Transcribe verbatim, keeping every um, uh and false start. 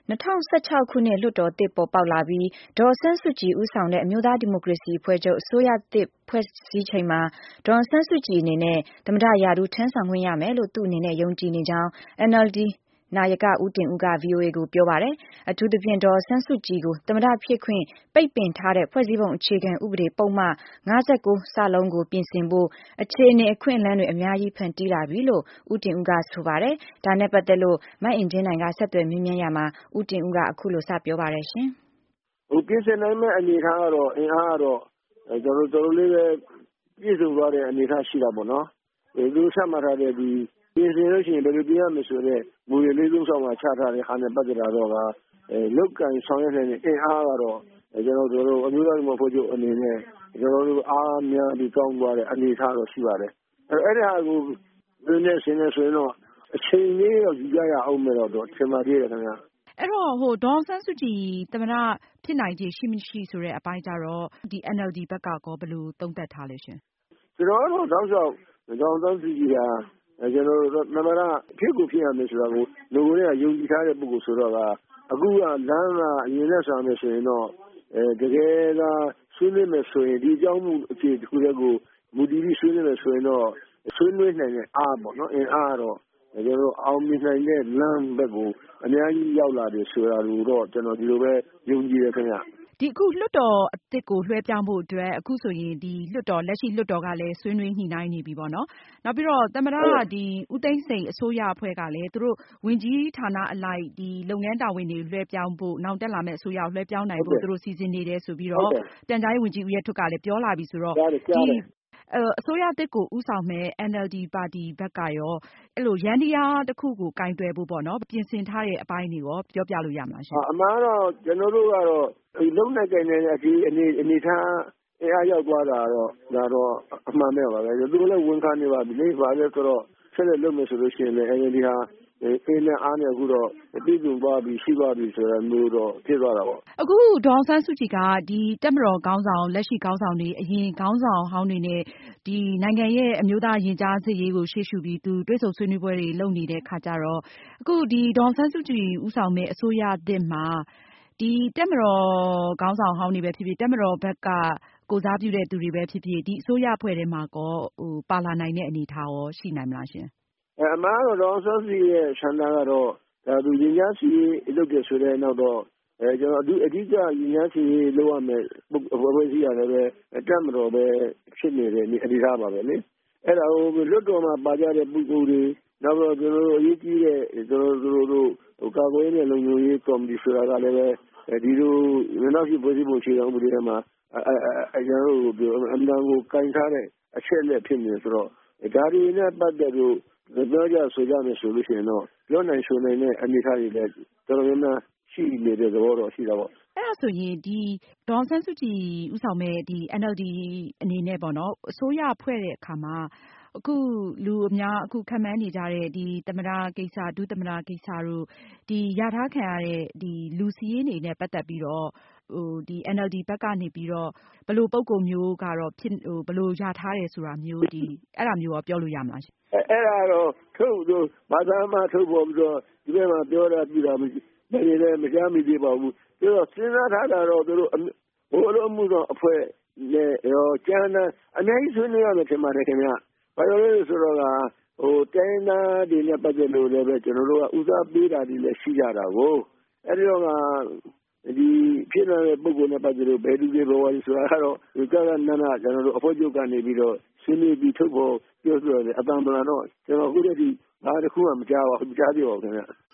၂၀၁၆ ခုနှစ်လွှတ်တော်သစ်ပေါ်ပေါက်လာပြီးဒေါ်အောင်ဆန်းစုကြည်ဦးဆောင်တဲ့အမျိုးသားဒီမိုကရေစီအဖွဲ့ချုပ်အစိုးရသစ်ဖွဲ့စည်းချိန်မှာဒေါ်အောင်ဆန်းစုကြည်အနေနဲ့သမ္မတရာထူးထမ်းဆောင်ခွင့်ရမယ်လို့သူ့အနေနဲ့ယုံကြည်နေကြောင်း အန်အယ်လ်ဒီ နာယကဦးတင်ဦးက ဗွီအိုအေကိုပြောပါတယ်။အထူးသဖြင့်ဒေါ်အောင်ဆန်းစုကြည်ကိုသမ္မတဖြစ်ခွင့်ပိတ်ပင်ထားတဲ့ဖွဲ့စည်းပုံအခြေခံဥပဒေပုဒ်မ ၅၉ ကိုပြင်ဆင်ဖို့အခြေအနေအခွင့်အလမ်းတွေအများကြီးဖန်တီးလာပြီလို့ဦးတင်ဦးကဆိုပါတယ်။ဒါနဲ့ပတ်သက်လို့မအင်ကြင်းနိုင်ကဆက်သွယ်မေးမြန်းရာမှာဦးတင်ဦးကအခုလိုစပြောပါတယ်ရှင်။ဟိုပြင်ဆင်နိုင်မဲ့အနေအထားကတော့အင်အားကတော့ကျွန်တော်တို့လေးပဲပြည့်စုံသွားတဲ့အနေအထားရှိတာပေါ့နော်။ဒီလိုဆက်မှတ်ထားတဲ့ဒီပြင်ဆင်လို့ရှိရင်ဘယ်လိုပြင်ရမလဲဆိုတော့မူရလေးသုံးဆောင်မှာချထားတဲ့ဟာနဲ့ပတ်သက်တာတော့ကအဲလောက်ကန်ဆောင်ရွက်နေတဲ့အင်အားကတော့ကျွန်တော်တို့အမျိုးသားဒီမိုကရေစီချုပ်အနေနဲ့ကျွန်တော်တို့အားများပြီးကောင်းသွားတဲ့အနေအထားတော့ရှိပါတယ်။အဲအဲ့ဒီဟာကိုဒီနေ့ရှင်းနေဆိုရင်တော့အချိန်လေးတော့ယူကြရအောင်မယ်တော့ထင်ပါသေးတယ်ခင်ဗျာ။အဲ့တော့ဟိုဒေါ်အောင်ဆန်းစုကြည်သမ္မတဖြစ်နိုင်ခြေရှိမရှိဆိုတဲ့အပိုင်းကြတော့ဒီ အန်အယ်လ်ဒီ ဘက်ကကောဘယ်လိုသုံးသပ်ထားလဲရှင်။ကျွန်တော်တို့တောက်လျှောက်ဒေါ်အောင်ဆန်းစုကြည်ကကျွန်တော်တို့သမ္မတဖြစ်ကိုဖြစ်ရမယ်ဆိုတာကိုလူတွေကယုံကြည်ထားတဲ့ပုဂ္ဂိုလ်ဆိုတော့ကအခုကလမ်းကအရင်နဲ့ဆောင်မယ်ဆိုရင်တော့အဲတကယ်ကဆွေးနွေးမယ်ဆိုရင်ဒီအကြောင်းမှုအခြေတစ်ခုတည်းကိုမူတည်ပြီးဆွေးနွေးမယ်ဆိုရင်တော့ဆွေးနွေးနိုင်တဲ့အားပေါ့နော်အင်အားတော့ကျွန်တော်အောင်မြင်နိုင်တဲ့လမ်းဘက်ကိုအများကြီးရောက်လာတယ်ဆိုတာကိုတော့ကျွန်တော်ဒီလိုပဲယုံကြည်ရခင်ဗျ။ဒီအခုလွှတ်တော်အသစ်ကိုလွှဲပြောင်းဖို့အတွက်အခုဆိုရင်ဒီလွှတ်တော်လက်ရှိလွှတ်တော်ကလည်းဆွေးနွေးညှိနှိုင်းနေပြီပေါ့နော်။နောက်ပြီးတော့သမ္မတကဒီဦးသိန်းစိန်အစိုးရအဖွဲ့ကလည်းသူတို့ဝန်ကြီးဌာနအလိုက်ဒီလုပ်ငန်းတာဝန်တွေလွှဲပြောင်းဖို့နောက်တက်လာမယ့်အစိုးရကိုလွှဲပြောင်းနိုင်ဖို့သူတို့စီစဉ်နေတယ်ဆိုပြီးတော့ပြန်ကြားရေးဝန်ကြီးဦးရဲထွဋ်ကလည်းပြောလာပြီဆိုတော့ဒီအစိုးရသစ်ကိုဦးဆောင်မဲ့ အန်အယ်လ်ဒီ ပါတီဘက်ကရောအဲ့လိုယန္တရားတစ်ခုကိုကင်တွယ်ဖို့ပေါ့နော်ပြင်ဆင်ထားတဲ့အပိုင်းတွေရောပြောပြလို့ရမလားရှင်။အမှန်တော့ကျွန်တော်တို့ကတော့ဒီလုံးနဲ့ကင်နေတဲ့ဒီအနေအနေထားအားရောက်သွားတာတော့ဒါတော့အမှန်ပဲပါပဲ။သူတို့လည်းဝန်ခံနေပါပြီလေ။ဘာလဲဆိုတော့ဆက်လက်လုပ်မယ်ဆိုလို့ရှိရင်လည်း အန်အယ်လ်ဒီ ဟာအင်းနဲ့အားနဲ့အခုတော့ပြည်သူ့သွားပြီးရှိသွားပြီဆိုတော့မျိုးတော့ဖြစ်သွားတာပေါ့။အခုဒေါ်အောင်ဆန်းစုကြည်ကဒီတပ်မတော်ခေါင်းဆောင်လက်ရှိခေါင်းဆောင်တွေအရင်ခေါင်းဆောင်ဟောင်းတွေနဲ့ဒီနိုင်ငံရဲ့အမျိုးသားရင်ကြားစေ့ရေးကိုရှေ့ရှုပြီးသူတွေ့ဆုံဆွေးနွေးပွဲတွေလုပ်နေတဲ့ခါကြတော့အခုဒီဒေါ်အောင်ဆန်းစုကြည်ဦးဆောင်မဲ့အစိုးရသစ်မှာဒီတပ်မတော်ခေါင်းဆောင်ဟောင်းတွေပဲဖြစ်ဖြစ်တပ်မတော်ဘက်ကကိုစားပြုတဲ့သူတွေပဲဖြစ်ဖြစ်ဒီအစိုးရအဖွဲ့ထဲမှာကောဟိုပါလာနိုင်တဲ့အနေအထားရောရှိနိုင်မလားရှင်။အဲအမှန်တော့ဒေါ်အောင်ဆန်းစုကြည်ရဲ့ဆန္ဒကတော့ဒါသူရင်ကြားစေ့ရေးလုပ်တယ်ဆိုတဲ့နောက်တော့အဲကျွန်တော်အဓိကရင်ကြားစေ့ရေးလုပ်ရမယ်အဖွဲ့အစည်းရတယ်ပဲတပ်မတော်ပဲဖြစ်နေတဲ့အနေအထားပါပဲလေ။အဲ့ဒါကိုလွတ်တော်မှာပါကြတဲ့ပုဂ္ဂိုလ်တွေနောက်တော့ကျွန်တော်တို့အရေးကြီးတဲ့ကျွန်တော်တို့ဟိုကာကွယ်ရေးနဲ့လုံခြုံရေးကော်မတီဆိုတာကလည်းပဲဒီလိုနောက်ရှိဖွဲ့စည်းပုံအခြေခံဥပဒေထဲမှာအဲအဲကျွန်တော်တို့ပြောအမှန်ကိုကင်ထားတဲ့အချက်လက်ဖြစ်နေဆိုတော့ဒါတွေနဲ့ပတ်သက်လို့ပြောကြဆိုကြမယ်ဆိုလို့ရှိရင်တော့ပြောနိုင်ဆိုနိုင်တဲ့အနေအထားတွေလည်းတော်တော်များများရှိနေတဲ့သဘောတော့ရှိတာပေါ့အဲ့ဒါဆိုရင်ဒီဒေါ်အောင်ဆန်းစုကြည်ဦးဆောင်မဲ့ဒီ အန်အယ်လ်ဒီ အနေနဲ့ပေါ့နော်အစိုးရဖွဲ့တဲ့အခါမှာအခုလူအများအခုခန့်မှန်းနေကြတဲ့ဒီသမ္မတကိစ္စဒုသမ္မတကိစ္စတို့ဒီရထားခံရတဲ့ဒီလူစီးရင်တွေနဲ့ပတ်သက်ပြီးတော့ဟိုဒီ အန်အယ်လ်ဒီ ဘက်ကနေပြီးတော့ဘယ်လိုပုံကိုမျိုးကတော့ဖြစ်ဟိုဘယ်လိုရထားတယ်ဆိုတာမျိုးဒီအဲ့ဒါမျိုးရောပြောလို့ရမလားရှင်အဲ့ဒါတော့ထုတ်လို့ဘာသာမှထုတ်ပေါ်ပြီးတော့ဒီဘက်မှာပြောတာပြတာမရှိဒါတွေလည်းမကြားမိသေးပါဘူးပြီးတော့စဉ်းစားထားတာတော့သူတို့ဘိုးလိုမှုတော့အဖွဲ့နဲ့ရောကျန်းတဲ့အများကြီးဆွေးနွေးရမယ်ထင်ပါတယ်ခင်ဗျဘာလို့လဲဆိုတော့ကဟိုတိုင်းသားတွေနဲ့ပတ်သက်လို့လည်းပဲကျွန်တော်တို့ကဦးစားပေးတာတွေလည်းရှိကြတာကိုအဲ့ဒီတော့ကဒီဖြစ်နေတဲ့ပုံကိုနဲ့ပတ်သက်လို့ဘယ်သူတွေဘဝကြီးဆိုတာကတော့ဒီကကနနာကျွန်တော်တို့အဖွဲ့ချုပ်ကနေပြီးတော့ဆွေးနွေးပြီးထုတ်ဖို့ပြောဆိုရတယ်အတန်ပလာတော့ကျွန်တော်အခုတည်းကဘာတစ်ခုမှမကြားပါဘူးမကြားသေးပါဘူးခင်ဗျ